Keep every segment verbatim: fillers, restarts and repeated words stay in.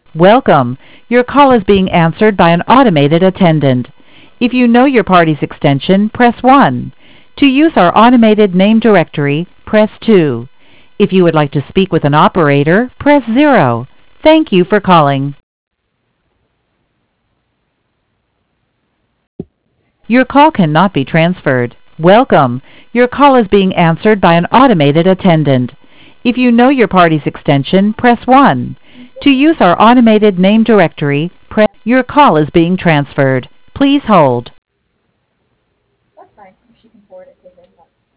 Welcome. Your call is being answered by an automated attendant. If you know your party's extension, press one. To use our automated name directory, press two. If you would like to speak with an operator, press zero. Thank you for calling. Your call cannot be transferred. Welcome. Your call is being answered by an automated attendant. If you know your party's extension, press one. To use our automated name directory, press. Your call is being transferred. Please hold. That's fine. If she can forward it to him.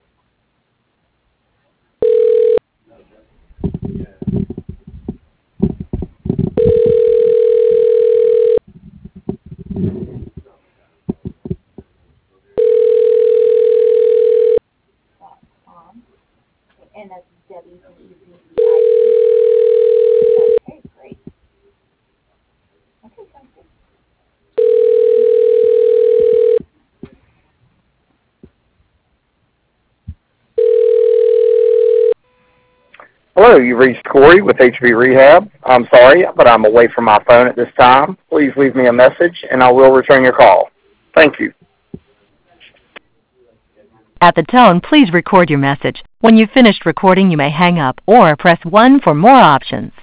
Dot com. And that's W D E Z Z I E. Okay, great. Okay, sounds good. Hello, you've reached Corey with H B Rehab. I'm sorry, but I'm away from my phone at this time. Please leave me a message, and I will return your call. Thank you. At the tone, please record your message. When you've finished recording, you may hang up or press one for more options.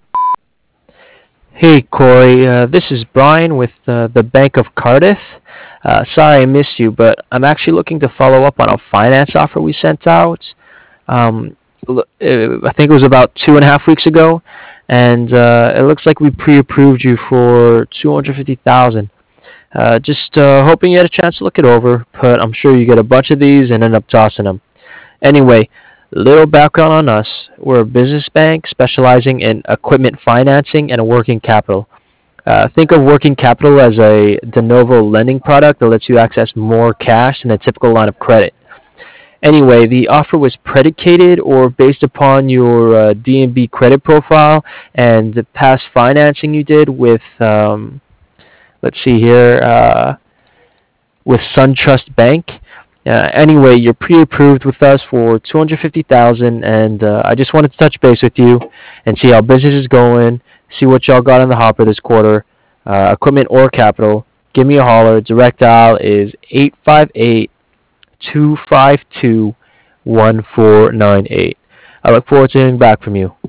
Hey Corey, uh, this is Brian with uh, the Bank of Cardiff. Uh, sorry I missed you, but I'm actually looking to follow up on a finance offer we sent out. Um, l- uh, I think it was about two and a half weeks ago, and uh, it looks like we pre-approved you for two hundred fifty thousand. Uh, just uh, hoping you had a chance to look it over, but I'm sure you get a bunch of these and end up tossing them. Anyway, little background on us. We're a business bank specializing in equipment financing and working capital. Uh, think of working capital as a de novo lending product that lets you access more cash than a typical line of credit. Anyway, the offer was predicated or based upon your uh, D N B credit profile and the past financing you did with, um, let's see here, uh, with SunTrust Bank. Uh, anyway, you're pre-approved with us for two hundred fifty thousand dollars, and uh, I just wanted to touch base with you and see how business is going, see what y'all got in the hopper this quarter, uh, equipment or capital. Give me a holler. Direct dial is eight five eight, two five two, one four nine eight. I look forward to hearing back from you.